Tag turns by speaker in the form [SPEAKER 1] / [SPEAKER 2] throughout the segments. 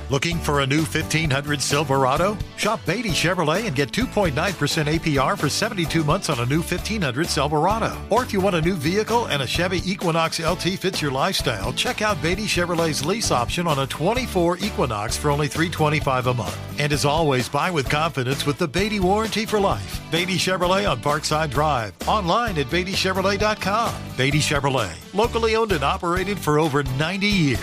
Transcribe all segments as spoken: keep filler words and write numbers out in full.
[SPEAKER 1] Looking for a new fifteen hundred Silverado? Shop Beatty Chevrolet and get two point nine percent A P R for seventy-two months on a new fifteen hundred Silverado. Or if you want a new vehicle and a Chevy Equinox L T fits your lifestyle, check out Beatty Chevrolet's lease option on a twenty-four Equinox for only three hundred twenty-five dollars a month. And as always, buy with confidence with the Beatty Warranty for Life. Beatty Chevrolet on Parkside Drive. Online at Beatty Chevrolet dot com. Beatty Chevrolet, locally owned and operated for over ninety years.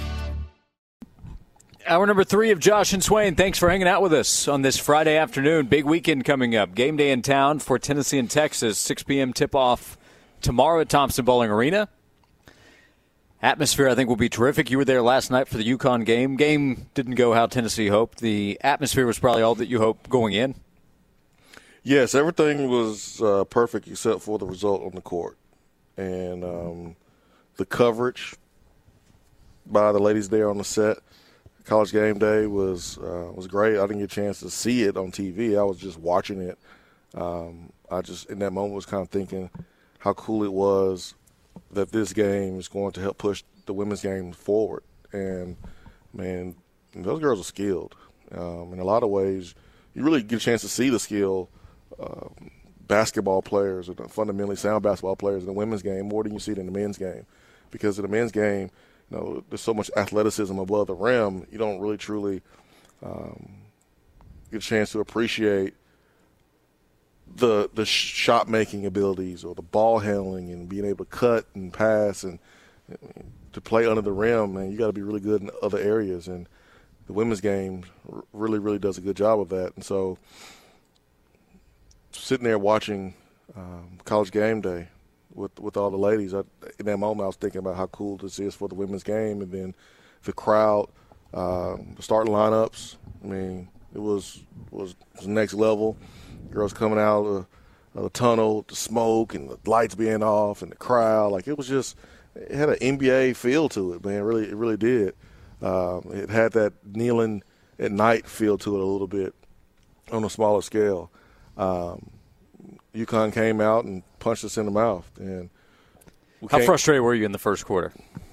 [SPEAKER 2] Hour number three of Josh and Swain. Thanks for hanging out with us on this Friday afternoon. Big weekend coming up. Game day in town for Tennessee and Texas. six p.m. tip-off tomorrow at Thompson-Boling Arena. Atmosphere, I think, will be terrific. You were there last night for the UConn game. Game didn't go how Tennessee hoped. The atmosphere was probably all that you hoped going in.
[SPEAKER 3] Yes, everything was uh, perfect except for the result on the court. And um, the coverage by the ladies there on the set. College Game Day was uh, was great. I didn't get a chance to see it on T V. I was just watching it. Um, I just, in that moment, was kind of thinking how cool it was that this game is going to help push the women's game forward. And, man, those girls are skilled. Um, in a lot of ways, you really get a chance to see the skill uh, basketball players or the fundamentally sound basketball players in the women's game more than you see it in the men's game. Because in the men's game, you know, there's so much athleticism above the rim, you don't really truly um, get a chance to appreciate the the shot making abilities or the ball handling and being able to cut and pass and to play under the rim. Man, you got to be really good in other areas, and the women's game really, really does a good job of that. And so, sitting there watching um, College Game Day with with all the ladies, I, in that moment I was thinking about how cool this is for the women's game, and then the crowd, uh, the starting lineups. I mean, it was was, was next level. Girls coming out of the, of the tunnel, the smoke and the lights being off, and the crowd. Like, it was just, it had an N B A feel to it, man. It really, it really did. Um, it had that kneeling at night feel to it a little bit on a smaller scale. Um, UConn came out and punched us in the mouth. And
[SPEAKER 2] how came, frustrated were you in the first quarter?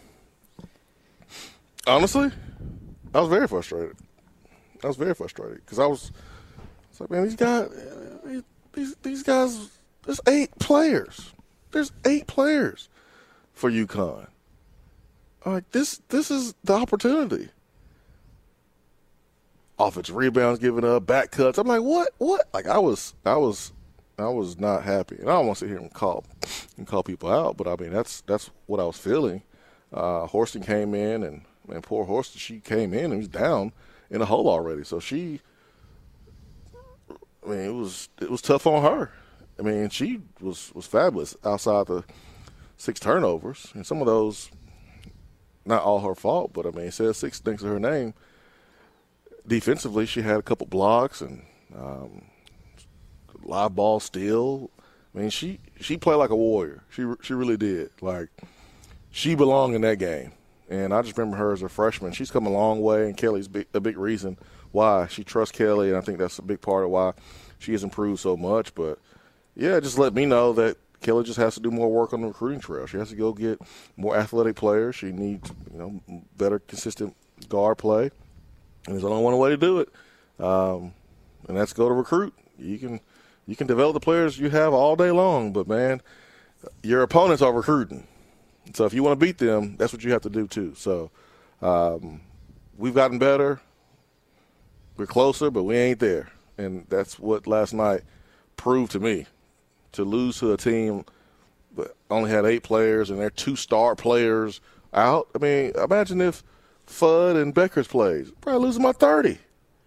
[SPEAKER 3] Honestly, I was very frustrated. I was very frustrated because I was, I was like, man, these guys, these these guys, there's eight players. There's eight players for UConn. I'm like, this this is the opportunity. Offensive rebounds given up, back cuts. I'm like, what? What? Like, I was, I was. I was not happy, and I don't want to sit here and call and call people out, but I mean that's that's what I was feeling. Uh, Horston came in, and man, poor Horston, she came in and was down in a hole already. So she, I mean, it was it was tough on her. I mean, she was was fabulous outside the six turnovers, and some of those, not all her fault, but I mean, it says six things to her name. Defensively, she had a couple blocks and. Um, live ball steal. I mean, she she played like a warrior. She she really did. Like, she belonged in that game. And I just remember her as a freshman. She's come a long way, and Kelly's big, a big reason why. She trusts Kelly, and I think that's a big part of why she has improved so much. But, yeah, just let me know that Kelly just has to do more work on the recruiting trail. She has to go get more athletic players. She needs, you know, better, consistent guard play. And there's only one way to do it, um, and that's go to recruit. You can – You can develop the players you have all day long, but, man, your opponents are recruiting. So if you want to beat them, that's what you have to do too. So um, we've gotten better. We're closer, but we ain't there. And that's what last night proved to me. To lose to a team that only had eight players and their two star players out. I mean, imagine if Fudd and Beckers plays. Probably losing by thirty.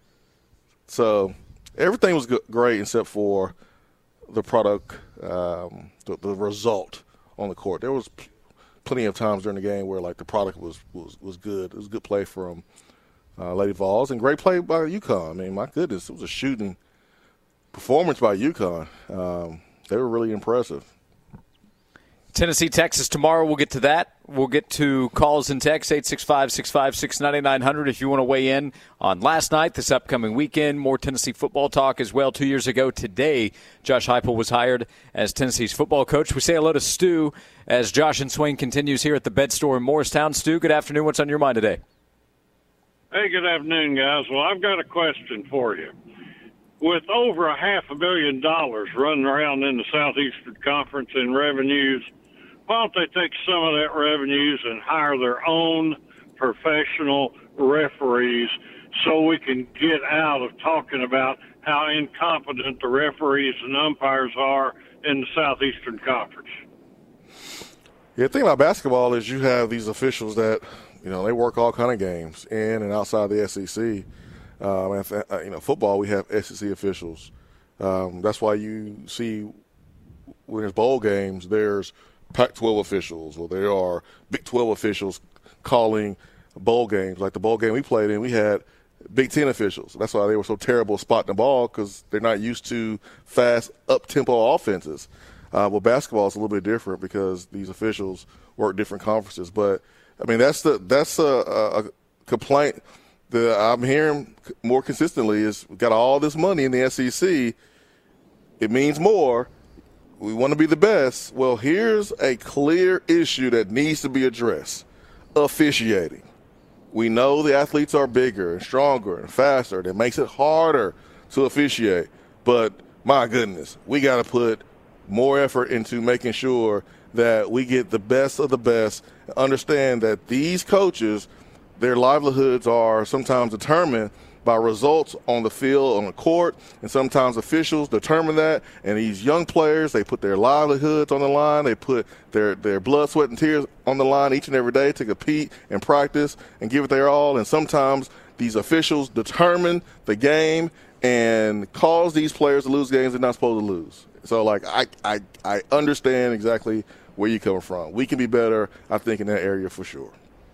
[SPEAKER 3] So – everything was good, great except for the product, um, the, the result on the court. There was p- plenty of times during the game where, like, the product was, was, was good. It was a good play from uh, Lady Vols and great play by UConn. I mean, my goodness, it was a shooting performance by UConn. Um, they were really impressive.
[SPEAKER 2] Tennessee, Texas tomorrow. We'll get to that. We'll get to calls and texts, eight six five, six five six, nine nine zero zero if you want to weigh in on last night, this upcoming weekend. More Tennessee football talk as well. Two years ago today, Josh Heupel was hired as Tennessee's football coach. We say hello to Stu as Josh and Swain continues here at the Bed Store in Morristown. Stu, good afternoon. What's on your mind today?
[SPEAKER 4] Hey, Hey, good afternoon, guys. Well, I've got a question for you. With over a half a billion dollars running around in the Southeastern Conference in revenues, why don't they take some of that revenues and hire their own professional referees so we can get out of talking about how incompetent the referees and umpires are in the Southeastern Conference?
[SPEAKER 3] Yeah, the thing about basketball is you have these officials that, you know, they work all kind of games in and outside the S E C. Um, and, uh, you know, football, we have S E C officials. Um, that's why you see when there's bowl games, there's Pac twelve officials, or there are Big twelve officials calling bowl games. Like the bowl game we played in, we had Big Ten officials. That's why they were so terrible spotting the ball, because they're not used to fast, up-tempo offenses. Uh, well, basketball is a little bit different because these officials work different conferences. But, I mean, that's the that's a, a complaint that I'm hearing more consistently is we've got all this money in the S E C. It means more. We want to be the best. Well, here's a clear issue that needs to be addressed: officiating. We know the athletes are bigger and stronger and faster. That makes it harder to officiate. But, my goodness, we got to put more effort into making sure that we get the best of the best. Understand that these coaches, their livelihoods are sometimes determined by results on the field, on the court, and sometimes officials determine that. And these young players, they put their livelihoods on the line. They put their, their blood, sweat, and tears on the line each and every day to compete and practice and give it their all. And sometimes these officials determine the game and cause these players to lose games they're not supposed to lose. So, like, I, I, I understand exactly where you're coming from. We can be better, I think, in that area for sure.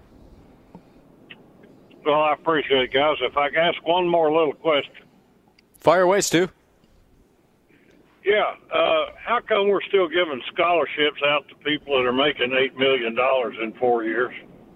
[SPEAKER 4] Well, I appreciate it, guys. If I can ask one more little question.
[SPEAKER 2] Fire away, Stu.
[SPEAKER 4] Yeah. Uh, how come we're still giving scholarships out to people that are making eight million dollars in four years?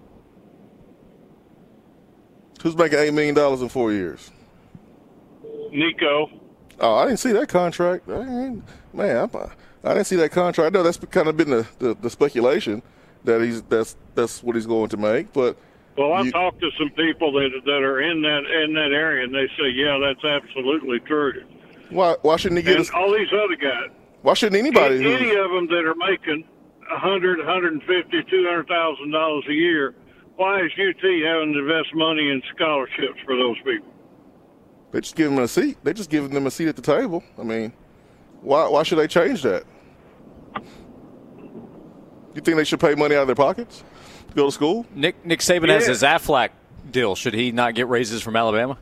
[SPEAKER 3] Who's making eight million dollars in four years?
[SPEAKER 4] Nico.
[SPEAKER 3] Oh, I didn't see that contract. I mean, man, I, I didn't see that contract. I know that's kind of been the, the, the speculation that he's that's that's what he's going to make. But
[SPEAKER 4] well, I've
[SPEAKER 3] you,
[SPEAKER 4] talked to some people that that are in that in that area, and they say, yeah, that's absolutely true.
[SPEAKER 3] Why why shouldn't he get
[SPEAKER 4] and
[SPEAKER 3] a,
[SPEAKER 4] all these other guys?
[SPEAKER 3] Why shouldn't anybody?
[SPEAKER 4] Any, any of them that are making a hundred, a hundred and fifty, two hundred thousand dollars a year? Why is U T having to invest money in scholarships for those people?
[SPEAKER 3] They just give them a seat. They just giving them a seat at the table. I mean, why why should they change that? You think they should pay money out of their pockets to go to school?
[SPEAKER 2] Nick Nick Saban
[SPEAKER 4] yeah.
[SPEAKER 2] has his Aflac deal. Should he not get raises from Alabama?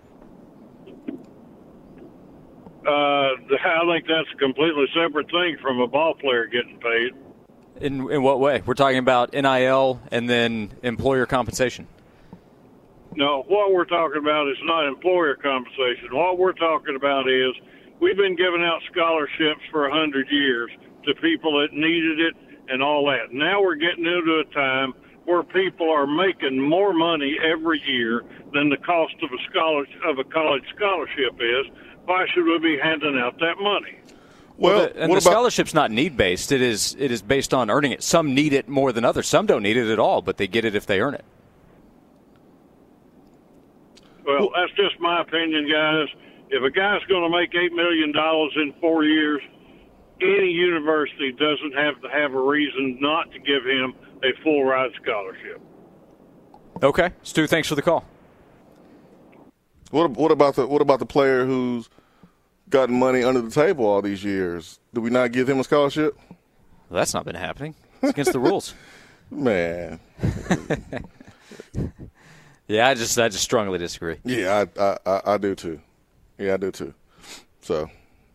[SPEAKER 4] Uh, I think that's a completely separate thing from a ball player getting paid.
[SPEAKER 2] In in what way? We're talking about N I L and then employer compensation.
[SPEAKER 4] No, what we're talking about is not employer compensation. What we're talking about is we've been giving out scholarships for a hundred years to people that needed it and all that. Now we're getting into a time where people are making more money every year than the cost of a scholarship of a college scholarship is. Why should we be handing out that money?
[SPEAKER 3] Well,
[SPEAKER 2] well the, and
[SPEAKER 3] what
[SPEAKER 2] the
[SPEAKER 3] about,
[SPEAKER 2] scholarship's not need based. It is it is based on earning it. Some need it more than others. Some don't need it at all, but they get it if they earn it.
[SPEAKER 4] Well, that's just my opinion, guys. If a guy's going to make eight million dollars in four years, any university doesn't have to have a reason not to give him a full ride scholarship.
[SPEAKER 2] Okay, Stu, thanks for the call.
[SPEAKER 3] What what about the what about the player who's gotten money under the table all these years? Do we not give him a scholarship?
[SPEAKER 2] Well, that's not been happening. It's against the rules.
[SPEAKER 3] Man.
[SPEAKER 2] Yeah, I just I just strongly disagree.
[SPEAKER 3] Yeah, I, I I do too. Yeah, I do too. So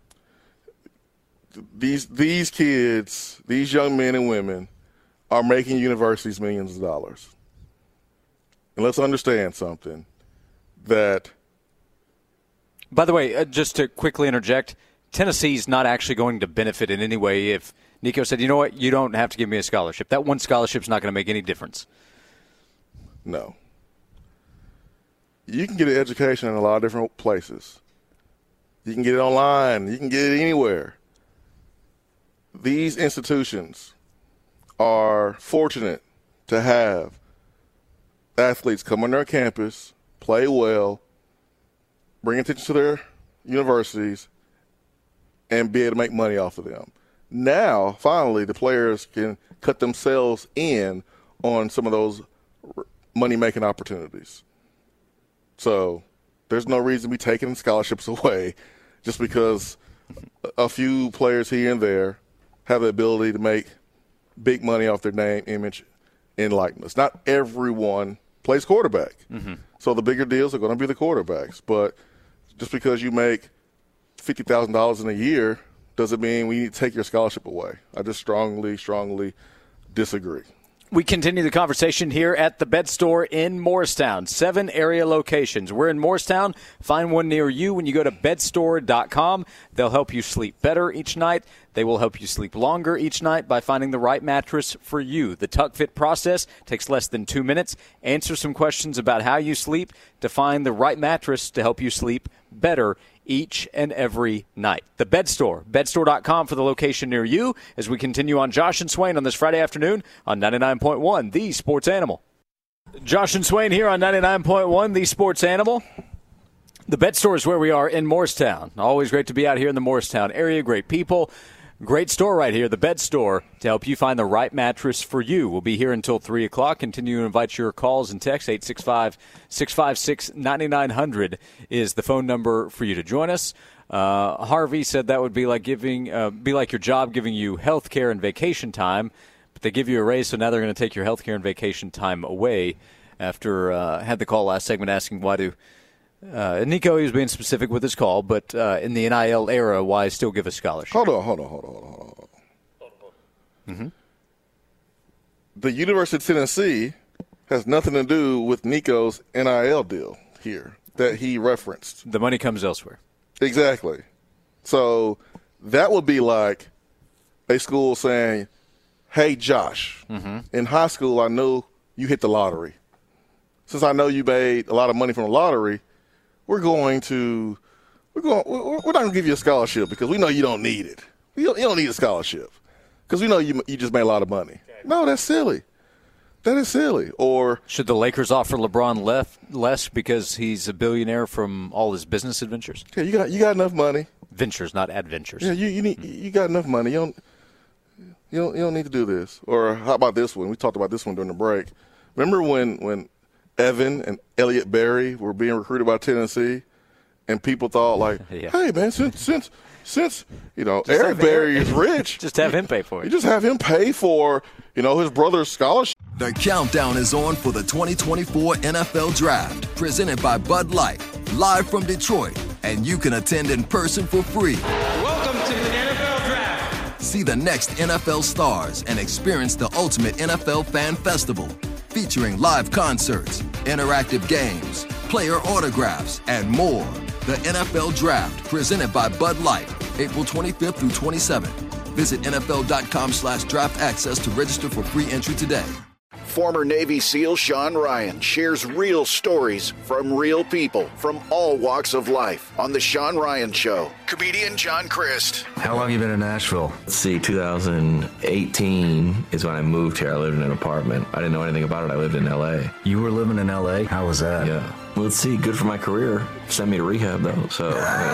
[SPEAKER 3] these these kids, these young men and women, are making universities millions of dollars. And let's understand something that.
[SPEAKER 2] By the way, uh, just to quickly interject, Tennessee's not actually going to benefit in any way if Nico said, you know what, you don't have to give me a scholarship. That one scholarship's not going to make any difference.
[SPEAKER 3] No. You can get an education in a lot of different places. You can get it online. You can get it anywhere. These institutions are fortunate to have athletes come on their campus, play well, bring attention to their universities, and be able to make money off of them. Now, finally, the players can cut themselves in on some of those money-making opportunities. So there's no reason to be taking scholarships away just because a few players here and there have the ability to make big money off their name, image, and likeness. Not everyone plays quarterback. Mm-hmm. So the bigger deals are going to be the quarterbacks. But just because you make fifty thousand dollars in a year doesn't mean we need to take your scholarship away. I just strongly, strongly disagree.
[SPEAKER 2] We continue the conversation here at the Bed Store in Morristown. Seven area locations. We're in Morristown. Find one near you when you go to bed store dot com. They'll help you sleep better each night. They will help you sleep longer each night by finding the right mattress for you. The Tuck Fit process takes less than two minutes. Answer some questions about how you sleep to find the right mattress to help you sleep better each and every night. The Bed Store, bed store dot com for the location near you as we continue on Josh and Swain on this Friday afternoon on ninety-nine point one, The Sports Animal. Josh and Swain here on ninety-nine point one, The Sports Animal. The Bed Store is where we are in Morristown. Always great to be out here in the Morristown area. Great people. Great store right here, the Bed Store, to help you find the right mattress for you. We'll be here until three o'clock. Continue to invite your calls and texts. eight six five, six five six, nine nine zero zero is the phone number for you to join us. Uh, Harvey said that would be like giving, uh, be like your job giving you health care and vacation time, but they give you a raise, so now they're going to take your health care and vacation time away. After uh, had the call last segment asking why do Uh, Nico, he was being specific with his call, but uh, in the N I L era, why still give a scholarship?
[SPEAKER 3] Hold on, hold on, hold on, hold on, hold on. Mm-hmm. The University of Tennessee has nothing to do with Nico's N I L deal here that he referenced.
[SPEAKER 2] The money comes elsewhere.
[SPEAKER 3] Exactly. So that would be like a school saying, hey, Josh, mm-hmm. in high school I know you hit the lottery. Since I know you made a lot of money from the lottery, We're going to, we're going, we're not going to give you a scholarship because we know you don't need it. You don't, you don't need a scholarship because we know you you just made a lot of money. No, that's silly. That is silly. Or
[SPEAKER 2] should the Lakers offer LeBron less less because he's a billionaire from all his business adventures?
[SPEAKER 3] Yeah, you got you got enough money.
[SPEAKER 2] Ventures, not adventures.
[SPEAKER 3] Yeah, you you need you got enough money. You don't you don't you don't need to do this. Or how about this one? We talked about this one during the break. Remember when when. Evan and Elliott Berry were being recruited by Tennessee, and people thought like, yeah. "Hey, man, since since since you know just Eric Berry is rich,
[SPEAKER 2] just have him pay for it.
[SPEAKER 3] You just have him pay for you know his brother's scholarship."
[SPEAKER 5] The countdown is on for the twenty twenty-four N F L Draft, presented by Bud Light, live from Detroit, and you can attend in person for free.
[SPEAKER 6] Welcome to the N F L Draft.
[SPEAKER 5] See the next N F L stars and experience the ultimate N F L fan festival. Featuring live concerts, interactive games, player autographs, and more. The N F L Draft, presented by Bud Light, April twenty-fifth through twenty-seventh. Visit N F L dot com slash draft access to register for free entry today.
[SPEAKER 7] Former Navy SEAL Sean Ryan shares real stories from real people from all walks of life on The Sean Ryan Show. Comedian John Christ.
[SPEAKER 8] How long have you been in Nashville? Let's see, two thousand eighteen is when I moved here. I lived in an apartment. I didn't know anything about it. I lived in L A.
[SPEAKER 9] You were living in L A? How was that?
[SPEAKER 8] Yeah. Well, let's see, good for my career. Sent me to rehab, though, so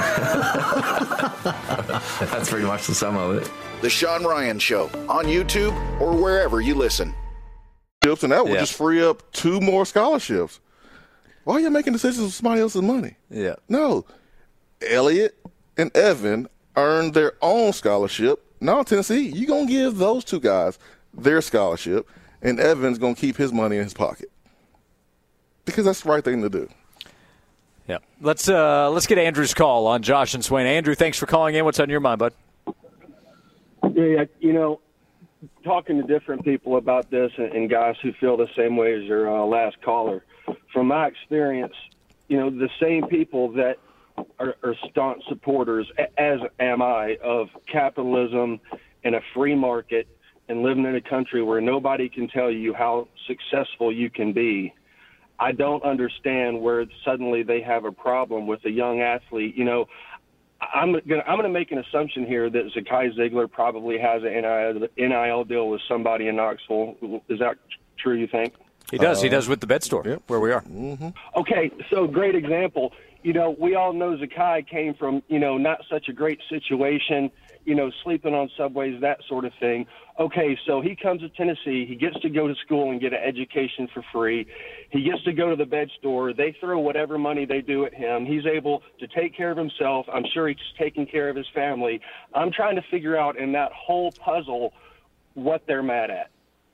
[SPEAKER 8] I mean, that's pretty much the sum of it.
[SPEAKER 7] The Sean Ryan Show on YouTube or wherever you listen.
[SPEAKER 3] And that would
[SPEAKER 2] yeah.
[SPEAKER 3] just free up two more scholarships. Why are you making decisions with somebody else's money?
[SPEAKER 2] Yeah.
[SPEAKER 3] No. Elliott and Evan earned their own scholarship. Now, Tennessee, you're going to give those two guys their scholarship, and Evan's going to keep his money in his pocket. Because that's the right thing to do.
[SPEAKER 2] Yeah. Let's uh, let's get Andrew's call on Josh and Swain. Andrew, thanks for calling in. What's on your mind, bud?
[SPEAKER 10] Yeah, you know, talking to different people about this and, and guys who feel the same way as your uh, last caller, from my experience, you know, the same people that are, are staunch supporters, as am I, of capitalism and a free market and living in a country where nobody can tell you how successful you can be. I don't understand where suddenly they have a problem with a young athlete. You know, I'm gonna I'm gonna make an assumption here that Zakai Ziegler probably has an N I L deal with somebody in Knoxville. Is that true, you think?
[SPEAKER 2] He does.
[SPEAKER 3] Uh,
[SPEAKER 2] he does with the bed store,
[SPEAKER 3] yep.
[SPEAKER 2] where we are.
[SPEAKER 3] Mm-hmm.
[SPEAKER 10] Okay, so great example. You know, we all know Zakai came from, you know, not such a great situation, you know, sleeping on subways, that sort of thing. Okay, so he comes to Tennessee. He gets to go to school and get an education for free. He gets to go to the bed store. They throw whatever money they do at him. He's able to take care of himself. I'm sure he's taking care of his family. I'm trying to figure out in that whole puzzle what they're mad at.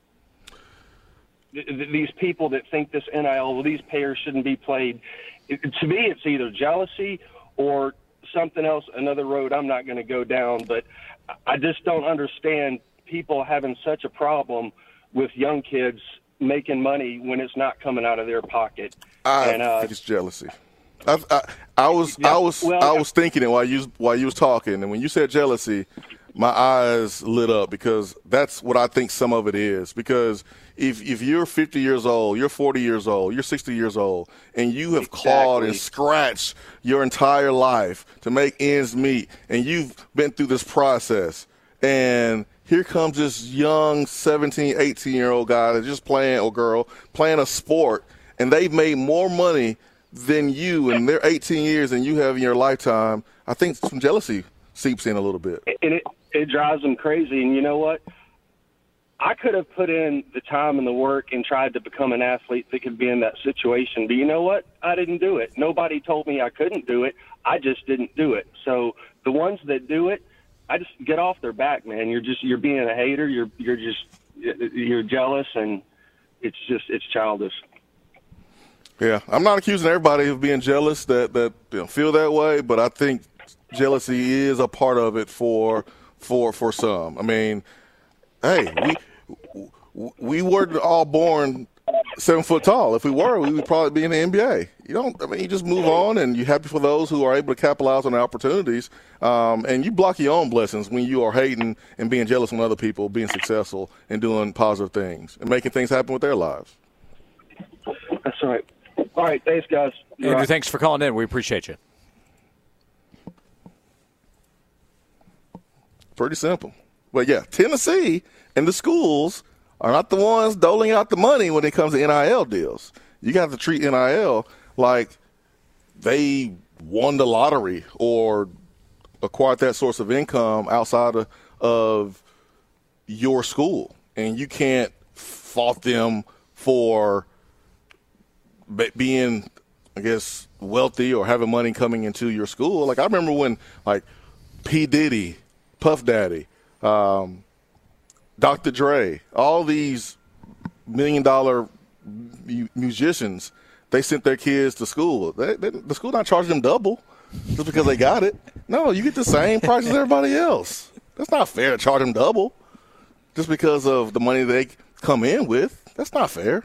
[SPEAKER 10] These people that think this N I L, well, these payers shouldn't be played. It, to me, it's either jealousy or something else, another road I'm not going to go down. But I just don't understand people having such a problem with young kids making money when it's not coming out of their pocket.
[SPEAKER 3] I
[SPEAKER 10] and, uh,
[SPEAKER 3] think it's jealousy. I, I, I was,
[SPEAKER 10] yeah,
[SPEAKER 3] I was,
[SPEAKER 10] well,
[SPEAKER 3] I was thinking it while you while you was talking, and when you said jealousy, my eyes lit up because that's what I think some of it is. Because if if you're fifty years old, you're forty years old, you're sixty years old, and you have
[SPEAKER 10] exactly.
[SPEAKER 3] clawed and scratched your entire life to make ends meet, and you've been through this process, and here comes this young seventeen, eighteen-year-old guy that's just playing, or girl, playing a sport, and they've made more money than you in their eighteen years than you have in your lifetime. I think some jealousy seeps in a little bit.
[SPEAKER 10] And it, it drives them crazy. And you know what? I could have put in the time and the work and tried to become an athlete that could be in that situation. But you know what? I didn't do it. Nobody told me I couldn't do it. I just didn't do it. So the ones that do it, I just get off their back, man. You're just you're being a hater. You're you're just you're jealous, and it's just it's childish.
[SPEAKER 3] Yeah, I'm not accusing everybody of being jealous that that you know, feel that way, but I think jealousy is a part of it for for for some. I mean, hey, we we weren't all born seven foot tall. If we were, we would probably be in the N B A. You don't. I mean, you just move on, and you're happy for those who are able to capitalize on the opportunities. Um, and you block your own blessings when you are hating and being jealous when other people being successful and doing positive things and making things happen with their lives.
[SPEAKER 10] That's right. All right, thanks, guys. You're
[SPEAKER 2] Andrew,
[SPEAKER 10] right.
[SPEAKER 2] thanks for calling in. We appreciate you.
[SPEAKER 3] Pretty simple. But, yeah, Tennessee and the schools are not the ones doling out the money when it comes to N I L deals. You got to treat N I L like they won the lottery or acquired that source of income outside of, of your school. And you can't fault them for being, I guess, wealthy or having money coming into your school. Like, I remember when, like, P. Diddy, Puff Daddy, um, Doctor Dre, all these million-dollar mu- musicians, they sent their kids to school. They, they, the school not charging them double just because they got it. No, you get the same price as everybody else. That's not fair to charge them double just because of the money they come in with. That's not fair.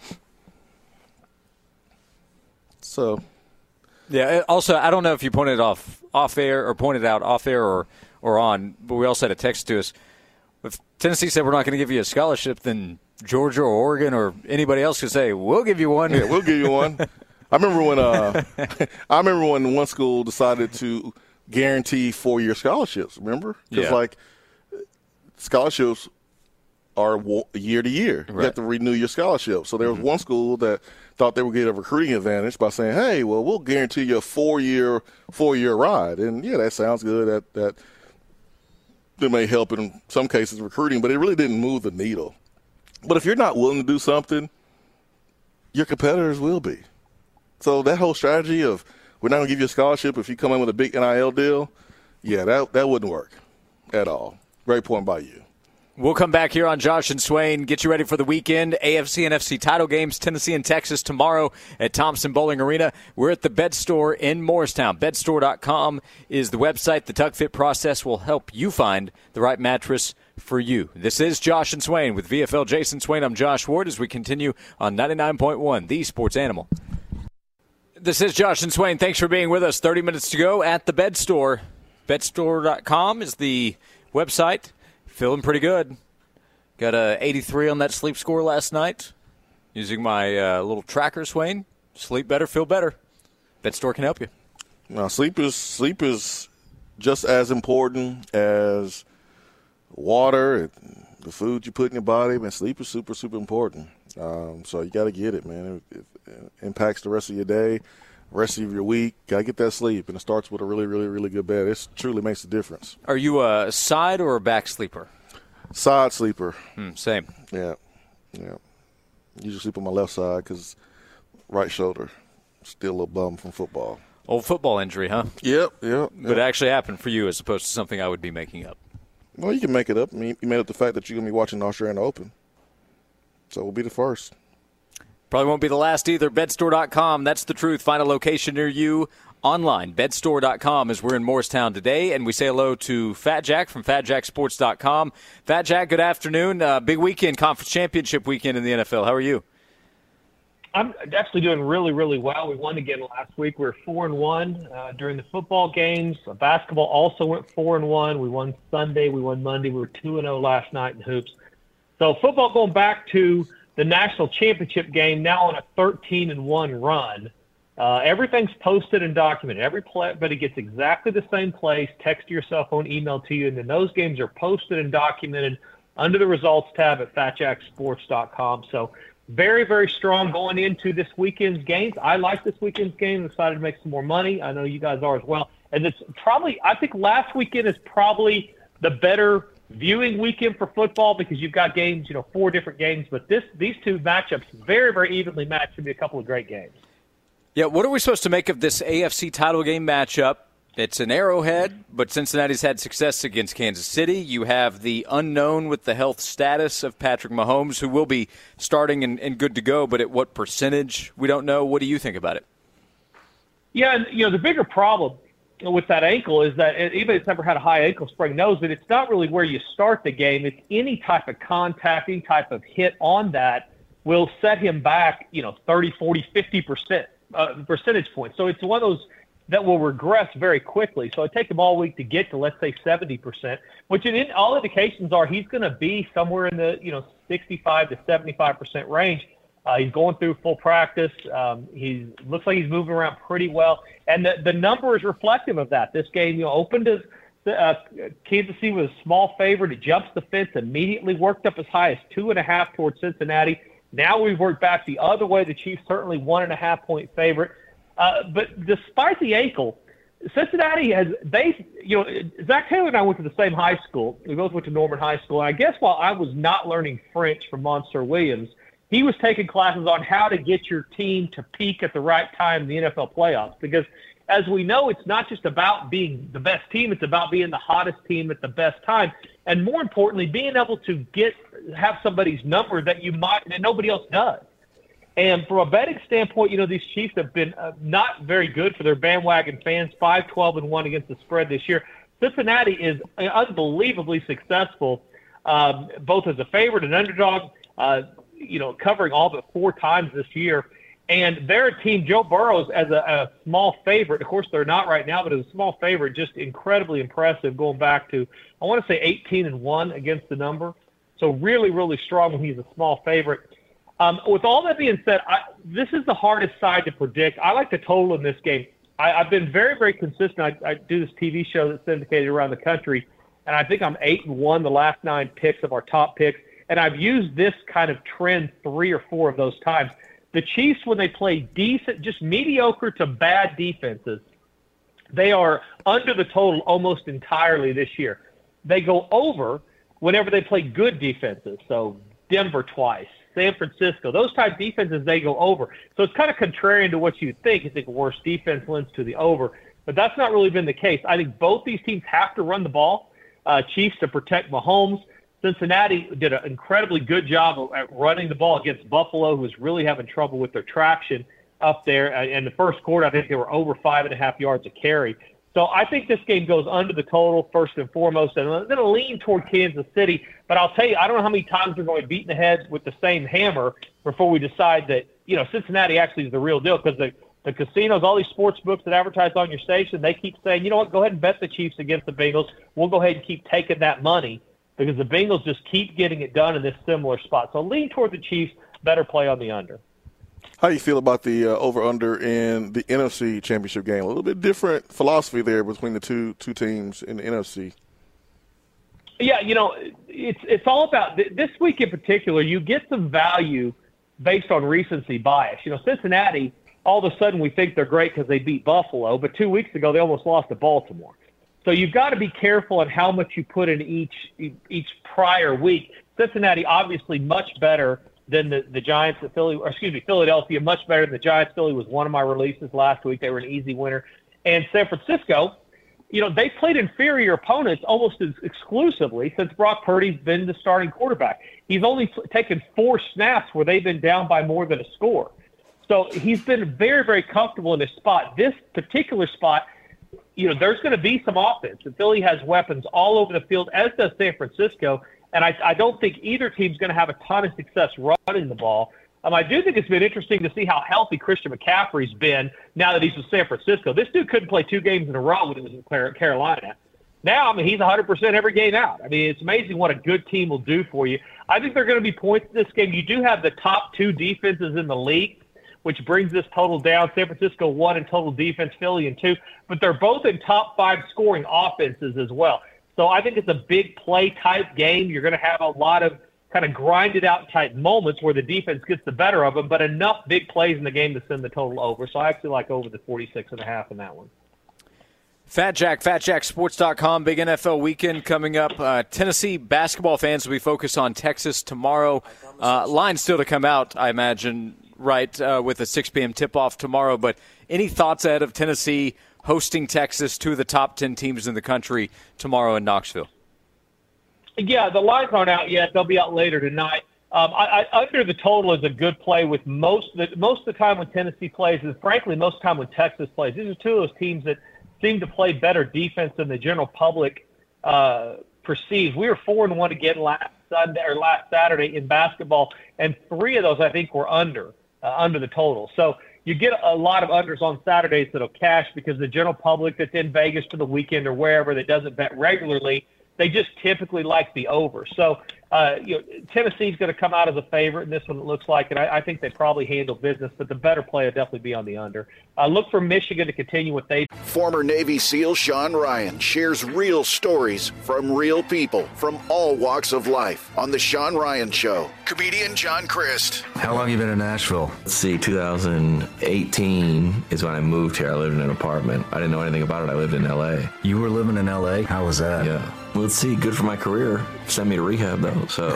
[SPEAKER 3] So,
[SPEAKER 2] yeah. Also, I don't know if you pointed off off air or pointed out off air or, or on, but we also had a text to us. If Tennessee said we're not going to give you a scholarship, then Georgia or Oregon or anybody else could say we'll give you one.
[SPEAKER 3] Yeah, we'll give you one. I remember when uh, I remember when one school decided to guarantee four-year scholarships. Remember? Because
[SPEAKER 2] Yeah.
[SPEAKER 3] like scholarships are year to year. You
[SPEAKER 2] Right.
[SPEAKER 3] have to renew your scholarship. So there was mm-hmm. one school that thought they would get a recruiting advantage by saying, "Hey, well, we'll guarantee you a four-year four-year ride." And yeah, that sounds good. That that that may help in some cases recruiting, but it really didn't move the needle. But if you're not willing to do something, your competitors will be. So that whole strategy of we're not going to give you a scholarship if you come in with a big N I L deal, yeah, that that wouldn't work at all. Great point by you.
[SPEAKER 2] We'll come back here on Josh and Swain, get you ready for the weekend. A F C and N F C title games, Tennessee and Texas tomorrow at Thompson Bowling Arena. We're at the Bed Store in Morristown. bed store dot com is the website. The Tuck Fit process will help you find the right mattress for you. This is Josh and Swain with V F L Jason Swain. I'm Josh Ward as we continue on ninety-nine point one, the Sports Animal. This is Josh and Swain. Thanks for being with us. thirty minutes to go at the Bed Store. bed store dot com is the website. Feeling pretty good. Got a eighty-three on that sleep score last night. Using my uh, little tracker, Swain. Sleep better, feel better. Bed Store can help you.
[SPEAKER 3] Now, sleep is sleep is just as important as water, and the food you put in your body. Man, sleep is super, super important. Um, so you got to get it, man. It, it impacts the rest of your day, rest of your week. Got to get that sleep, and it starts with a really, really, really good bed. It truly makes a difference.
[SPEAKER 2] Are you a side or a back sleeper?
[SPEAKER 3] Side sleeper.
[SPEAKER 2] Hmm, same.
[SPEAKER 3] Yeah, yeah. Usually sleep on my left side because right shoulder still a little bum from football.
[SPEAKER 2] Old football injury, huh?
[SPEAKER 3] Yep, yep.
[SPEAKER 2] But
[SPEAKER 3] yep.
[SPEAKER 2] it actually happened for you as opposed to something I would be making up.
[SPEAKER 3] Well, you can make it up. I mean, you made up the fact that you're going to be watching the Australian Open. So we'll be the first.
[SPEAKER 2] Probably won't be the last either. bed store dot com, that's the truth. Find a location near you online. bed store dot com as we're in Morristown today. And we say hello to Fat Jack from fat jack sports dot com. Fat Jack, good afternoon. Uh, big weekend, conference championship weekend in the N F L. How are you?
[SPEAKER 11] I'm actually doing really, really well. We won again last week. We were four and one uh, during the football games. Basketball also went four and one. We won Sunday. We won Monday. We were two and zero last night in hoops. So football going back to the national championship game now on a thirteen and one run. Uh, everything's posted and documented. Every play, but it gets exactly the same place. Text to your cell phone, email to you, and then those games are posted and documented under the results tab at fat jack sports dot com. So. Very, very strong going into this weekend's games. I like this weekend's game. I'm excited to make some more money. I know you guys are as well. And it's probably, I think last weekend is probably the better viewing weekend for football because you've got games, you know, four different games. But this, these two matchups, very, very evenly matched. Should be a couple of great games.
[SPEAKER 2] Yeah, what are we supposed to make of this A F C title game matchup? It's an Arrowhead, but Cincinnati's had success against Kansas City. You have the unknown with the health status of Patrick Mahomes, who will be starting and, and good to go, but at what percentage, we don't know. What do you think about it?
[SPEAKER 11] Yeah, and, you know, the bigger problem with that ankle is that even if it's never had a high ankle sprain knows that it's not really where you start the game. It's any type of contact, any type of hit on that will set him back, you know, thirty, forty, fifty percent uh, percentage points. So it's one of those that will regress very quickly. So it takes him all week to get to, let's say, seventy percent, which in all indications are he's going to be somewhere in the, you know, sixty-five to seventy-five percent range. Uh, he's going through full practice. Um, he looks like he's moving around pretty well. And the, the number is reflective of that. This game, you know, opened as uh, Kansas City was a small favorite. It jumps the fence, immediately worked up as high as two and a half towards Cincinnati. Now we've worked back the other way. The Chiefs certainly one and a half point favorite. Uh, but despite the ankle, Cincinnati has they you know Zach Taylor and I went to the same high school. We both went to Norman High School. And I guess while I was not learning French from Monsieur Williams, he was taking classes on how to get your team to peak at the right time in the N F L playoffs. Because as we know, it's not just about being the best team; it's about being the hottest team at the best time, and more importantly, being able to get have somebody's number that you might that nobody else does. And from a betting standpoint, you know, these Chiefs have been uh, not very good for their bandwagon fans, five, twelve, and one against the spread this year. Cincinnati is unbelievably successful, um, both as a favorite and underdog, uh, you know, covering all but four times this year. And their team, Joe Burrow, as a, a small favorite, of course they're not right now, but as a small favorite, just incredibly impressive going back to, I want to say eighteen and one against the number. So really, really strong when he's a small favorite. Um, with all that being said, I, this is the hardest side to predict. I like the total in this game. I, I've been very, very consistent. I, I do this T V show that's syndicated around the country, and I think I'm eight and one the last nine picks of our top picks, and I've used this kind of trend three or four of those times. The Chiefs, when they play decent, just mediocre to bad defenses, they are under the total almost entirely this year. They go over whenever they play good defenses, so Denver twice, San Francisco, those type defenses, they go over. So it's kind of contrarian to what you think. You think worse defense lends to the over. But that's not really been the case. I think both these teams have to run the ball. Uh, Chiefs to protect Mahomes. Cincinnati did an incredibly good job at running the ball against Buffalo, who was really having trouble with their traction up there. In the first quarter, I think they were over five and a half yards a carry. So I think this game goes under the total first and foremost, and I'm going to lean toward Kansas City. But I'll tell you, I don't know how many times we're going to beat in the head with the same hammer before we decide that, you know, Cincinnati actually is the real deal, because the, the casinos, all these sports books that advertise on your station, they keep saying, you know what, go ahead and bet the Chiefs against the Bengals. We'll go ahead and keep taking that money because the Bengals just keep getting it done in this similar spot. So lean toward the Chiefs, better play on the under.
[SPEAKER 3] How do you feel about the uh, over-under in the N F C Championship game? A little bit different philosophy there between the two two teams in the N F C.
[SPEAKER 11] Yeah, you know, it's it's all about – this week in particular, you get some value based on recency bias. You know, Cincinnati, all of a sudden we think they're great because they beat Buffalo, but two weeks ago they almost lost to Baltimore. So you've got to be careful on how much you put in each each prior week. Cincinnati obviously much better than the, the Giants at Philly, or excuse me, Philadelphia, much better than the Giants. Philly was one of my releases last week. They were an easy winner. And San Francisco, you know, they played inferior opponents almost as exclusively since Brock Purdy's been the starting quarterback. He's only taken four snaps where they've been down by more than a score. So he's been very, very comfortable in his spot. This particular spot, you know, there's going to be some offense. And Philly has weapons all over the field, as does San Francisco. And I, I don't think either team's going to have a ton of success running the ball. Um, I do think it's been interesting to see how healthy Christian McCaffrey's been now that he's with San Francisco. This dude couldn't play two games in a row when he was in Carolina. Now, I mean, he's one hundred percent every game out. I mean, it's amazing what a good team will do for you. I think there are going to be points in this game. You do have the top two defenses in the league, which brings this total down. San Francisco one in total defense, Philly in two. But they're both in top five scoring offenses as well. So I think it's a big play type game. You're going to have a lot of kind of grinded out type moments where the defense gets the better of them, but enough big plays in the game to send the total over. So I actually like over the forty-six and a half in that one.
[SPEAKER 2] Fat Jack, fat jack sports dot com, big N F L weekend coming up. Uh, Tennessee basketball fans will be focused on Texas tomorrow. Uh, line still to come out, I imagine, right, uh, with a six p.m. tip-off tomorrow. But any thoughts ahead of Tennessee hosting Texas, two of the top ten teams in the country, tomorrow in Knoxville?
[SPEAKER 11] Yeah, the lines aren't out yet. They'll be out later tonight. Um, I, I, under the total is a good play with most of the, most of the time when Tennessee plays, and frankly, most of the time when Texas plays. These are two of those teams that seem to play better defense than the general public uh, perceives. We were four and one again last Sunday or last Saturday in basketball, and three of those I think were under uh, under the total. So you get a lot of unders on Saturdays that'll cash because the general public that's in Vegas for the weekend or wherever that doesn't bet regularly, they just typically like the over. So, uh, you know, Tennessee's going to come out as a favorite in this one, it looks like, and I, I think they probably handle business, but the better play will definitely be on the under. Uh, look for Michigan to continue what they do.
[SPEAKER 7] Former Navy SEAL Sean Ryan shares real stories from real people from all walks of life on The Sean Ryan Show. Comedian John Crist.
[SPEAKER 9] How long have you been in Nashville?
[SPEAKER 8] Let's see, two thousand eighteen is when I moved here. I lived in an apartment. I didn't know anything about it. I lived in L A.
[SPEAKER 9] You were living in L A? How was that?
[SPEAKER 8] Yeah. Well, let's see, good for my career. Send me to rehab, though, so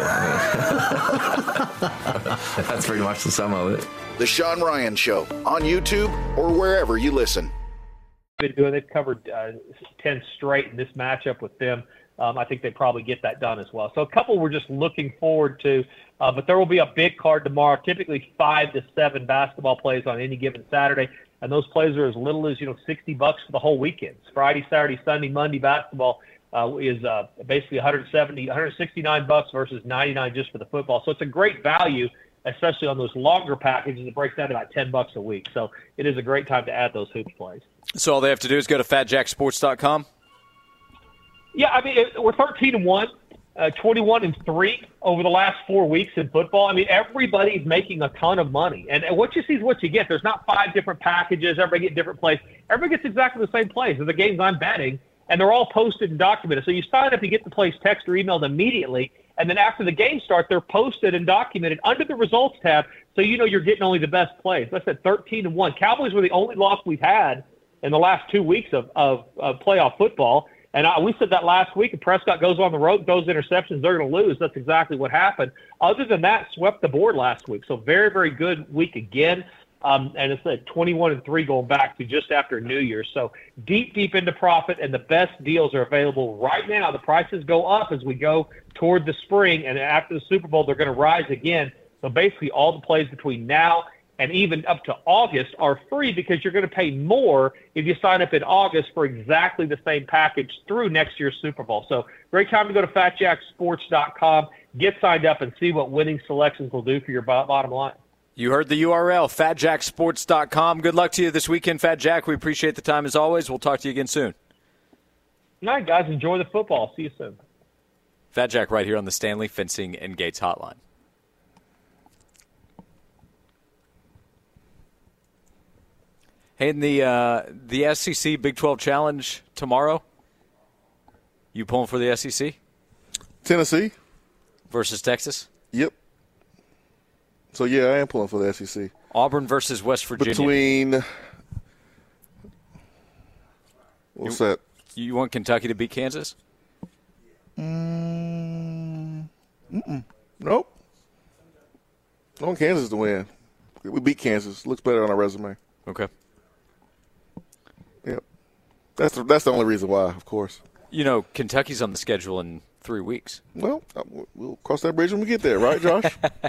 [SPEAKER 8] I mean, that's pretty much the sum of it.
[SPEAKER 7] The Sean Ryan Show on YouTube or wherever you listen.
[SPEAKER 11] Been doing, they've covered uh, ten straight in this matchup with them. Um, I think they probably get that done as well. So a couple we're just looking forward to, uh, but there will be a big card tomorrow, typically five to seven basketball plays on any given Saturday, and those plays are as little as, you know, sixty bucks for the whole weekend. It's Friday, Saturday, Sunday, Monday basketball. Uh, is uh, basically one seventy, one sixty-nine bucks versus ninety-nine just for the football. So it's a great value, especially on those longer packages. It breaks down to about ten bucks a week. So it is a great time to add those hoops plays.
[SPEAKER 2] So all they have to do is go to fat jack sports dot com?
[SPEAKER 11] Yeah, I mean, it, we're thirteen and one, uh, twenty-one and three over the last four weeks in football. I mean, everybody's making a ton of money. And, and what you see is what you get. There's not five different packages. Everybody gets different plays. Everybody gets exactly the same plays. And the games I'm betting, and they're all posted and documented. So you sign up, you get the plays text or emailed immediately, and then after the game starts, they're posted and documented under the results tab, so you know you're getting only the best plays. I said thirteen and one. Cowboys were the only loss we've had in the last two weeks of, of, of playoff football, and I, we said that last week. If Prescott goes on the road, those interceptions, they're going to lose. That's exactly what happened. Other than that, swept the board last week. So very, very good week again. Um, and it's at twenty-one and three going back to just after New Year's. So deep, deep into profit, and the best deals are available right now. The prices go up as we go toward the spring, and after the Super Bowl, they're going to rise again. So basically all the plays between now and even up to August are free because you're going to pay more if you sign up in August for exactly the same package through next year's Super Bowl. So great time to go to fat jack sports dot com, get signed up, and see what winning selections will do for your bottom line.
[SPEAKER 2] You heard the U R L, fat jack sports dot com. Good luck to you this weekend, Fat Jack. We appreciate the time as always. We'll talk to you again soon.
[SPEAKER 11] All right, guys. Enjoy the football. See you soon.
[SPEAKER 2] Fat Jack right here on the Stanley Fencing and Gates Hotline. Hey, in the, uh, the S E C Big twelve Challenge tomorrow, you pulling for the S E C?
[SPEAKER 3] Tennessee.
[SPEAKER 2] Versus Texas?
[SPEAKER 3] Yep. So, yeah, I am pulling for the S E C.
[SPEAKER 2] Auburn versus West Virginia.
[SPEAKER 3] Between – what's
[SPEAKER 2] you,
[SPEAKER 3] that?
[SPEAKER 2] You want Kentucky to beat Kansas?
[SPEAKER 3] Mm, mm-mm. Nope. I want Kansas to win. We beat Kansas. Looks better on our resume.
[SPEAKER 2] Okay.
[SPEAKER 3] Yep. That's the, that's the only reason why, of course.
[SPEAKER 2] You know, Kentucky's on the schedule in three weeks.
[SPEAKER 3] Well, we'll cross that bridge when we get there, right, Josh?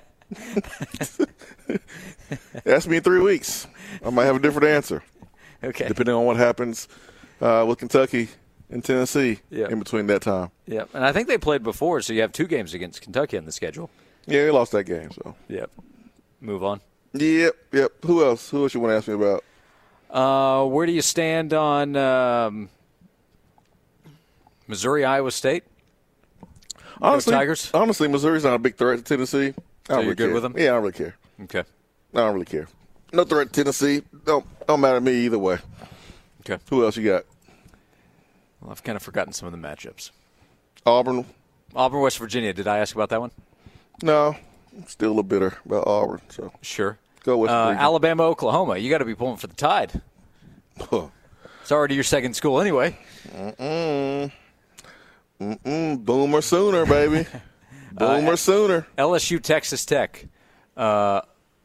[SPEAKER 3] Ask me in three weeks. I might have a different answer.
[SPEAKER 2] Okay.
[SPEAKER 3] Depending on what happens uh, with Kentucky and Tennessee
[SPEAKER 2] yep.
[SPEAKER 3] in between that time.
[SPEAKER 2] Yep. And I think they played before, so you have two games against Kentucky on the schedule.
[SPEAKER 3] Yeah, they lost that game, so.
[SPEAKER 2] Yep. Move on.
[SPEAKER 3] Yep, yep. Who else? Who else you want to ask me about?
[SPEAKER 2] Uh, where do you stand on um, Missouri, Iowa State?
[SPEAKER 3] Honestly,
[SPEAKER 2] Go Tigers?
[SPEAKER 3] Honestly, Missouri's not a big threat to Tennessee. I don't
[SPEAKER 2] so
[SPEAKER 3] really
[SPEAKER 2] you're good
[SPEAKER 3] care.
[SPEAKER 2] with them?
[SPEAKER 3] Yeah, I don't really care.
[SPEAKER 2] Okay.
[SPEAKER 3] I don't really care. No threat to Tennessee. Don't don't matter to me either way.
[SPEAKER 2] Okay.
[SPEAKER 3] Who else you got?
[SPEAKER 2] Well, I've kind of forgotten some of the matchups.
[SPEAKER 3] Auburn.
[SPEAKER 2] Auburn, West Virginia. Did I ask about that one?
[SPEAKER 3] No. I'm still a little bitter about Auburn. So
[SPEAKER 2] Sure.
[SPEAKER 3] Go West
[SPEAKER 2] uh,
[SPEAKER 3] Virginia.
[SPEAKER 2] Alabama, Oklahoma. You got to be pulling for the Tide. It's already your second school anyway.
[SPEAKER 3] Mm-mm. Mm-mm. Boomer Sooner, baby. Boomer
[SPEAKER 2] uh,
[SPEAKER 3] Sooner.
[SPEAKER 2] L S U, Texas Tech. Uh,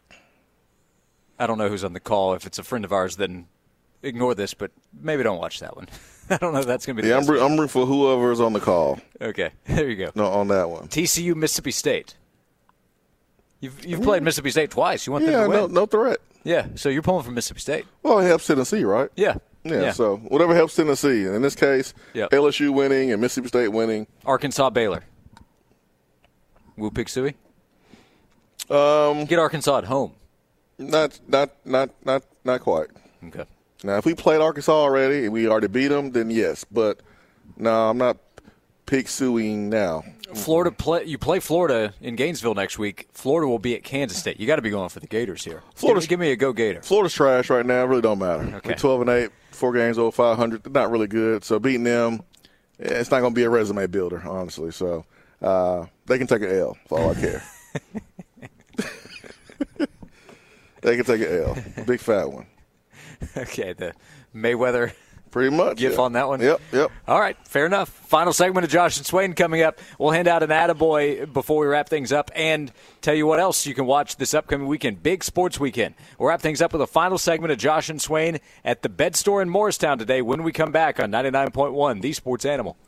[SPEAKER 2] I don't know who's on the call. If it's a friend of ours, then ignore this, but maybe don't watch that one. I don't know if that's going to be the
[SPEAKER 3] Yeah,
[SPEAKER 2] best
[SPEAKER 3] I'm, I'm rooting for whoever is on the call.
[SPEAKER 2] Okay, there you go.
[SPEAKER 3] No, on that one.
[SPEAKER 2] T C U, Mississippi State. You've you've played Mississippi State twice. You want
[SPEAKER 3] yeah,
[SPEAKER 2] them to
[SPEAKER 3] no,
[SPEAKER 2] win?
[SPEAKER 3] no threat.
[SPEAKER 2] Yeah, so you're pulling for Mississippi State.
[SPEAKER 3] Well, it helps Tennessee, right?
[SPEAKER 2] Yeah.
[SPEAKER 3] Yeah,
[SPEAKER 2] yeah.
[SPEAKER 3] so whatever helps Tennessee. And in this case,
[SPEAKER 2] yep.
[SPEAKER 3] L S U winning and Mississippi State winning.
[SPEAKER 2] Arkansas, Baylor. Woo Pig Suey?
[SPEAKER 3] Um,
[SPEAKER 2] Get Arkansas at home.
[SPEAKER 3] Not, not, not, not, not quite.
[SPEAKER 2] Okay.
[SPEAKER 3] Now, if we played Arkansas already and we already beat them, then yes. But no, I'm not pig suing now.
[SPEAKER 2] Florida play. You play Florida in Gainesville next week. Florida will be at Kansas State. You got to be going for the Gators here. Florida, give, give me a go Gator.
[SPEAKER 3] Florida's trash right now. It really don't matter.
[SPEAKER 2] Okay.
[SPEAKER 3] We're twelve and eight, four games over five hundred. They're not really good. So beating them, it's not going to be a resume builder, honestly. So uh, they can take an L for all I care. They can take an L, a big fat one.
[SPEAKER 2] Okay, the Mayweather.
[SPEAKER 3] Pretty much.
[SPEAKER 2] Gif
[SPEAKER 3] yeah.
[SPEAKER 2] on that one?
[SPEAKER 3] Yep, yep.
[SPEAKER 2] All right, fair enough. Final segment of Josh and Swain coming up. We'll hand out an attaboy before we wrap things up and tell you what else you can watch this upcoming weekend. Big sports weekend. We'll wrap things up with a final segment of Josh and Swain at the Bed Store in Morristown today when we come back on ninety-nine point one, The Sports Animal.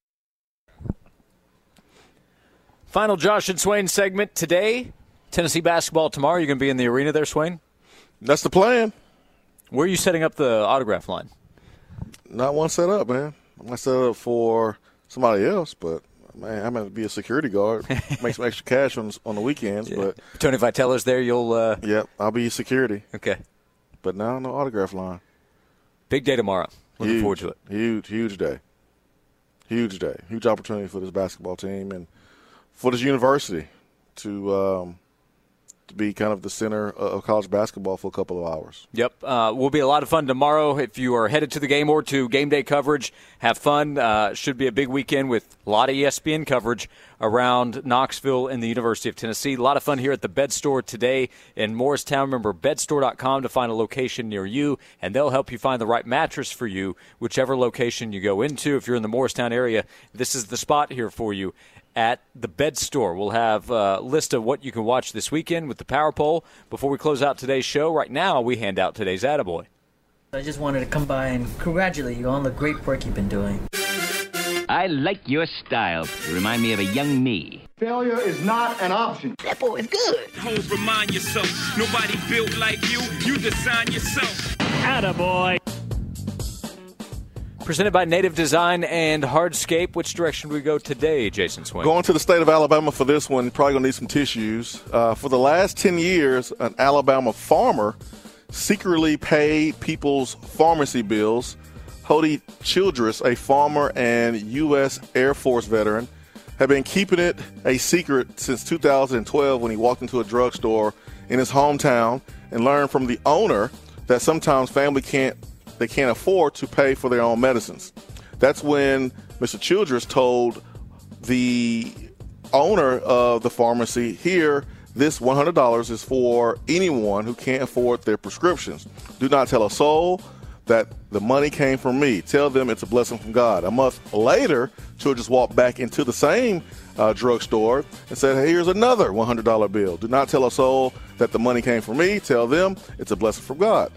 [SPEAKER 2] Final Josh and Swain segment today. Tennessee basketball tomorrow. You're going to be in the arena there, Swain?
[SPEAKER 3] That's the plan.
[SPEAKER 2] Where are you setting up the autograph line?
[SPEAKER 3] Not one set up, man. I might set up for somebody else, but man, I'm going to be a security guard. Make some extra cash on on the weekends.
[SPEAKER 2] Yeah.
[SPEAKER 3] But
[SPEAKER 2] Tony Vitello's there. You'll. Uh...
[SPEAKER 3] Yep, I'll be security.
[SPEAKER 2] Okay.
[SPEAKER 3] But now no autograph line.
[SPEAKER 2] Big day tomorrow. Looking
[SPEAKER 3] huge,
[SPEAKER 2] forward to it.
[SPEAKER 3] Huge, huge day. Huge day. Huge opportunity for this basketball team and for this university to. Um, to be kind of the center of college basketball for a couple of hours.
[SPEAKER 2] Yep. Uh, will be a lot of fun tomorrow. If you are headed to the game or to game day coverage, have fun. Uh, should be a big weekend with a lot of E S P N coverage around Knoxville and the University of Tennessee. A lot of fun here at the Bed Store today in Morristown. Remember, bed store dot com to find a location near you, and they'll help you find the right mattress for you, whichever location you go into. If you're in the Morristown area, this is the spot here for you. At the Bed Store. We'll have a list of what you can watch this weekend with the Power Poll. Before we close out today's show, right now we hand out today's attaboy.
[SPEAKER 12] I just wanted to come by and congratulate you on the great work you've been doing.
[SPEAKER 13] I like your style. You remind me of a young me.
[SPEAKER 14] Failure is not an option.
[SPEAKER 12] That boy is good.
[SPEAKER 15] Homes, remind yourself, nobody built like you. You design yourself.
[SPEAKER 2] Attaboy. Presented by Native Design and Hardscape. Which direction do we go today, Jason Swain?
[SPEAKER 3] Going to the state of Alabama for this one, probably going to need some tissues. Uh, for the last ten years, an Alabama farmer secretly paid people's pharmacy bills. Hody Childress, a farmer and U S Air Force veteran, had been keeping it a secret since two thousand twelve when he walked into a drugstore in his hometown and learned from the owner that sometimes family can't they can't afford to pay for their own medicines. That's when Mister Childress told the owner of the pharmacy here This one hundred dollars is for anyone who can't afford their prescriptions. Do not tell a soul that the money came from me. Tell them it's a blessing from God. A month later, Childress walked back into the same uh, drugstore and said, hey, here's another one hundred dollars bill. Do not tell a soul that the money came from me. Tell them it's a blessing from God.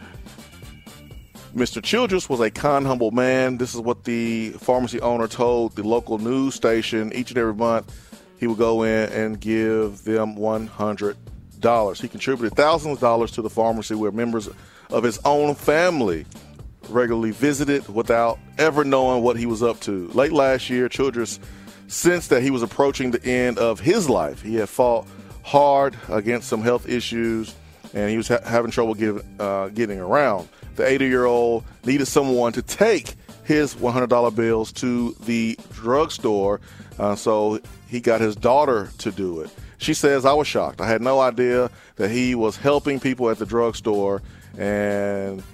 [SPEAKER 3] Mister Childress was a kind, humble man. This is what the pharmacy owner told the local news station. Each and every month, he would go in and give them one hundred dollars. He contributed thousands of dollars to the pharmacy where members of his own family regularly visited without ever knowing what he was up to. Late last year, Childress sensed that he was approaching the end of his life. He had fought hard against some health issues, and he was ha- having trouble give, uh, getting around. The eighty-year-old needed someone to take his one hundred dollars bills to the drugstore, uh, so he got his daughter to do it. She says, I was shocked. I had no idea that he was helping people at the drugstore, and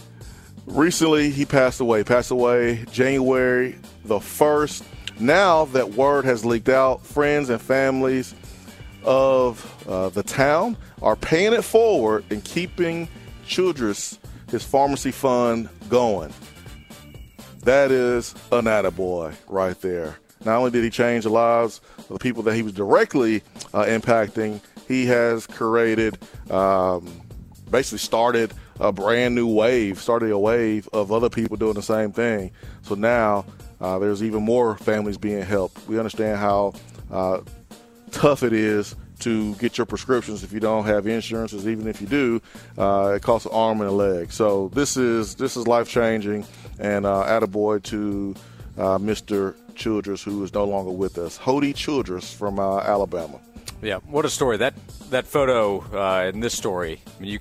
[SPEAKER 3] recently he passed away. Passed away January the first. Now that word has leaked out, friends and families of uh, the town are paying it forward and keeping Childress, his pharmacy fund, going. That is an attaboy right there. Not only did he change the lives of the people that he was directly uh, impacting, he has created, um, basically started a brand new wave, started a wave of other people doing the same thing. So now uh, there's even more families being helped. We understand how uh, tough it is to get your prescriptions if you don't have insurance, even if you do, uh, it costs an arm and a leg. So this is this is life-changing, and uh, attaboy to uh, Mister Childress, who is no longer with us. Hody Childress from uh, Alabama.
[SPEAKER 2] Yeah, what a story. That that photo uh, in this story, I mean, you,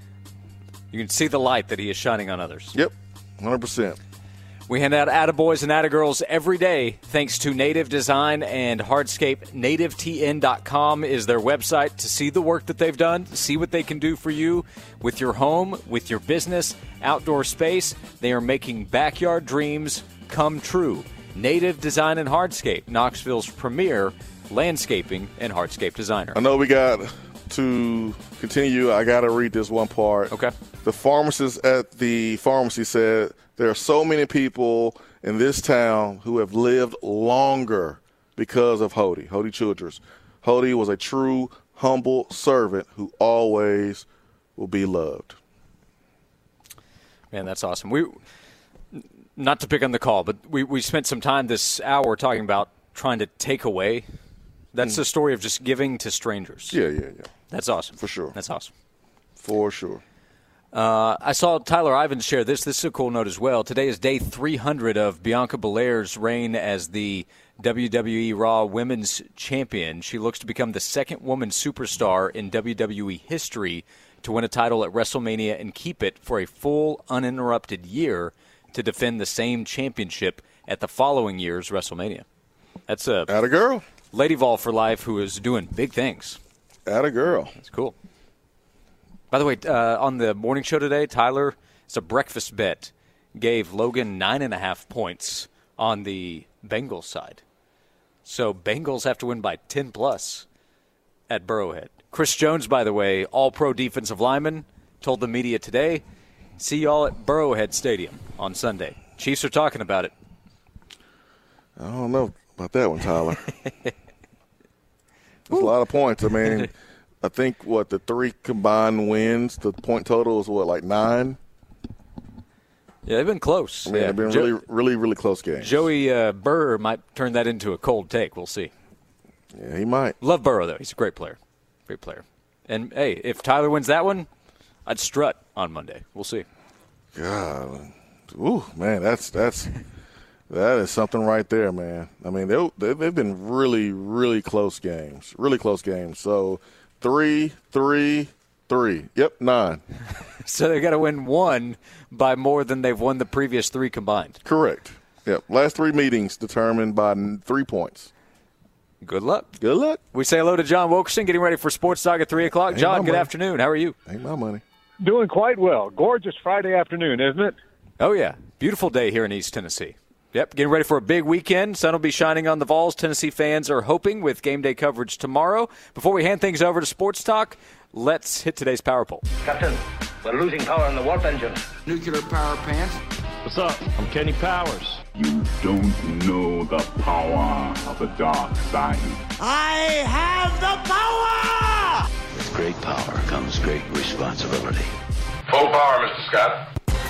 [SPEAKER 2] you can see the light that he is shining on others.
[SPEAKER 3] Yep, one hundred percent.
[SPEAKER 2] We hand out attaboys and attagirls every day thanks to Native Design and Hardscape. native t n dot com is their website to see the work that they've done, to see what they can do for you with your home, with your business, outdoor space. They are making backyard dreams come true. Native Design and Hardscape, Knoxville's premier landscaping and hardscape designer.
[SPEAKER 3] I know we got to continue. I got to read this one part.
[SPEAKER 2] Okay.
[SPEAKER 3] The pharmacist at the pharmacy said there are so many people in this town who have lived longer because of Hody, Hody Childress. Hody was a true, humble servant who always will be loved.
[SPEAKER 2] Man, that's awesome. We, not to pick on the call, but we, we spent some time this hour talking about trying to take away. That's mm. the story of just giving to strangers.
[SPEAKER 3] Yeah, yeah, yeah.
[SPEAKER 2] That's awesome.
[SPEAKER 3] For sure.
[SPEAKER 2] That's awesome.
[SPEAKER 3] For sure.
[SPEAKER 2] Uh, I saw Tyler Ivins share this. This is a cool note as well. Today is day three hundred of Bianca Belair's reign as the W W E Raw Women's Champion. She looks to become the second woman superstar in W W E history to win a title at WrestleMania and keep it for a full, uninterrupted year to defend the same championship at the following year's WrestleMania. That's a
[SPEAKER 3] Atta girl.
[SPEAKER 2] Lady Vol for life who is doing big things.
[SPEAKER 3] Atta girl.
[SPEAKER 2] That's cool. By the way, uh, on the morning show today, Tyler, it's a breakfast bet, gave Logan nine and a half points on the Bengals side. So Bengals have to win by ten plus at Burrowhead. Chris Jones, by the way, all-pro defensive lineman, told the media today, see y'all at Burrowhead Stadium on Sunday. Chiefs are talking about it.
[SPEAKER 3] I don't know about that one, Tyler. That's a lot of points. I mean, I think, what, the three combined wins, the point total is, what, like nine?
[SPEAKER 2] Yeah, they've been close.
[SPEAKER 3] I mean,
[SPEAKER 2] yeah.
[SPEAKER 3] they've been
[SPEAKER 2] Jo-
[SPEAKER 3] really, really, really close games.
[SPEAKER 2] Joey uh, Burr might turn that into a cold take. We'll see.
[SPEAKER 3] Yeah, he might.
[SPEAKER 2] Love Burrow, though. He's a great player. Great player. And, hey, if Tyler wins that one, I'd strut on Monday. We'll see.
[SPEAKER 3] God. Ooh, man, that's that's that is something right there, man. I mean, they, they, they've been really, really close games. Really close games. So, three, three, three. Yep, nine.
[SPEAKER 2] So they got to win one by more than they've won the previous three combined.
[SPEAKER 3] Correct. Yep. Last three meetings determined by three points.
[SPEAKER 2] Good luck.
[SPEAKER 3] Good luck.
[SPEAKER 2] We say hello to John Wilkerson, getting ready for Sports Talk at three o'clock.
[SPEAKER 3] Ain't
[SPEAKER 2] John, good
[SPEAKER 3] money.
[SPEAKER 2] afternoon. How are you?
[SPEAKER 3] Ain't my money.
[SPEAKER 16] Doing quite well. Gorgeous Friday afternoon, isn't it?
[SPEAKER 2] Oh, yeah. Beautiful day here in East Tennessee. Yep, getting ready for a big weekend. Sun will be shining on the Vols. Tennessee fans are hoping with game day coverage tomorrow. Before we hand things over to Sports Talk, let's hit today's Power Poll.
[SPEAKER 16] Captain, we're losing power in the warp engine.
[SPEAKER 5] Nuclear power pants.
[SPEAKER 16] What's up? I'm Kenny Powers.
[SPEAKER 17] You don't know the power of the dark side.
[SPEAKER 18] I have the power!
[SPEAKER 19] With great power comes great responsibility.
[SPEAKER 20] Full power, Mister Scott.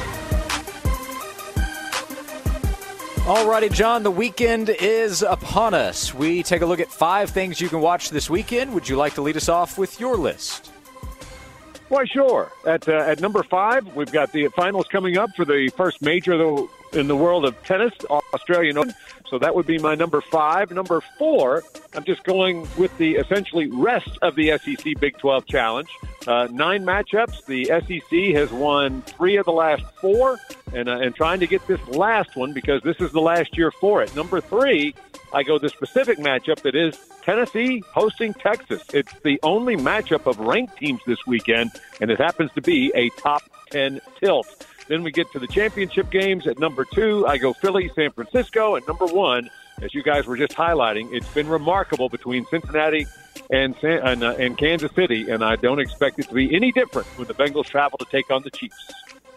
[SPEAKER 2] Alrighty, John, the weekend is upon us. We take a look at five things you can watch this weekend. Would you like to lead us off with your list?
[SPEAKER 21] Why, sure. At uh, at number five, we've got the finals coming up for the first major in the world of tennis, Australian Open. So that would be my number five. Number four, I'm just going with the essentially rest of the S E C Big twelve Challenge. Uh, nine matchups. The S E C has won three of the last four, and uh, and trying to get this last one because this is the last year for it. Number three, I go the specific matchup that is Tennessee hosting Texas. It's the only matchup of ranked teams this weekend, and it happens to be a top ten tilt. Then we get to the championship games. At number two, I go Philly, San Francisco. At number one, as you guys were just highlighting, it's been remarkable between Cincinnati and San, and, uh, and Kansas City, and I don't expect it to be any different when the Bengals travel to take on the Chiefs.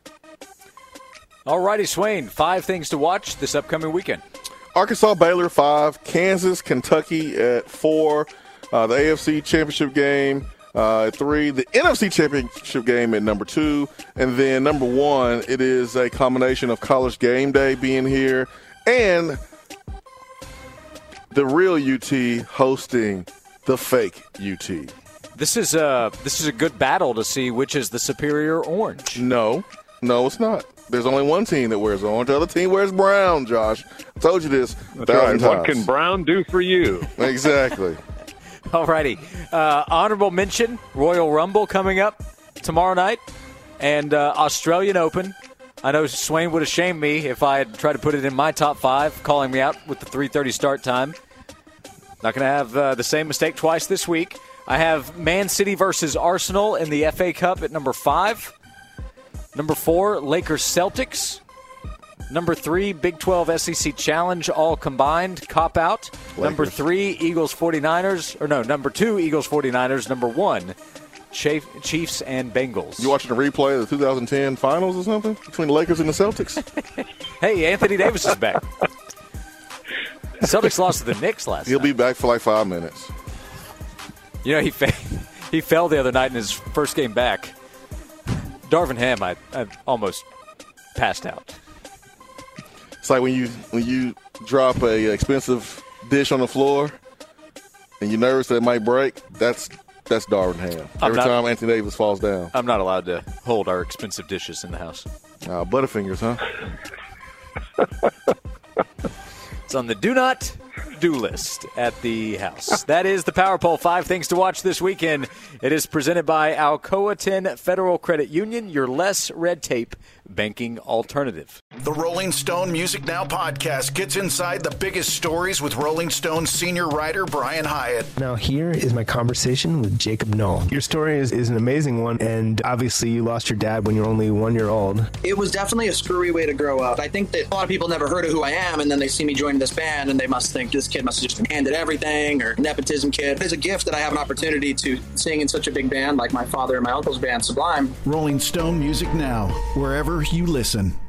[SPEAKER 2] All righty, Swain, five things to watch this upcoming weekend.
[SPEAKER 3] Arkansas, Baylor, five. Kansas, Kentucky at four. Uh, the A F C Championship game uh, at three. The N F C Championship game at number two. And then number one, it is a combination of College Game Day being here and the real U T hosting the fake U T.
[SPEAKER 2] This is a, this is a good battle to see which is the superior orange.
[SPEAKER 3] No, no, it's not. There's only one team that wears orange. The other team wears brown, Josh. I told you this a
[SPEAKER 21] That's
[SPEAKER 3] thousand
[SPEAKER 21] right.
[SPEAKER 3] times.
[SPEAKER 21] What can brown do for you?
[SPEAKER 3] Exactly.
[SPEAKER 2] All righty. Uh, honorable mention, Royal Rumble coming up tomorrow night, and uh, Australian Open. I know Swain would have shamed me if I had tried to put it in my top five, calling me out with the three thirty start time. Not going to have uh, the same mistake twice this week. I have Man City versus Arsenal in the F A Cup at number five. Number four, Lakers Celtics. Number three, Big twelve S E C Challenge, all combined, cop out. Lakers. Number three, Eagles 49ers. Or no, number two, Eagles 49ers. Number one, Chiefs and Bengals.
[SPEAKER 3] You watching a replay of the two thousand ten finals or something between the Lakers and the Celtics?
[SPEAKER 2] Hey, Anthony Davis is back. Celtics lost to the Knicks last
[SPEAKER 3] He'll
[SPEAKER 2] night.
[SPEAKER 3] be back for like five minutes.
[SPEAKER 2] You know, he, fa- he fell the other night in his first game back. Darvin Ham, I, I almost passed out.
[SPEAKER 3] It's like when you when you drop a expensive dish on the floor and you're nervous that it might break. That's that's Darvin Ham.
[SPEAKER 2] I'm
[SPEAKER 3] Every
[SPEAKER 2] not,
[SPEAKER 3] time Anthony Davis falls down.
[SPEAKER 2] I'm not allowed to hold our expensive dishes in the house.
[SPEAKER 3] Uh, Butterfingers, huh?
[SPEAKER 2] It's on the do not do list at the house. That is the Power Poll. Five things to watch this weekend. It is presented by Alcoa ten Federal Credit Union, your less red tape banking alternative.
[SPEAKER 7] The Rolling Stone Music Now podcast gets inside the biggest stories with Rolling Stone senior writer Brian Hyatt.
[SPEAKER 22] Now here is my conversation with Jacob Noll. Your story is, is an amazing one, and obviously you lost your dad when you were only one year old.
[SPEAKER 23] It was definitely a screwy way to grow up. I think that a lot of people never heard of who I am, and then they see me joining this band, and they must think this kid must have just been handed everything, or nepotism kid. It's a gift that I have an opportunity to sing in such a big band like my father and my uncle's band, Sublime.
[SPEAKER 24] Rolling Stone Music Now, wherever you listen.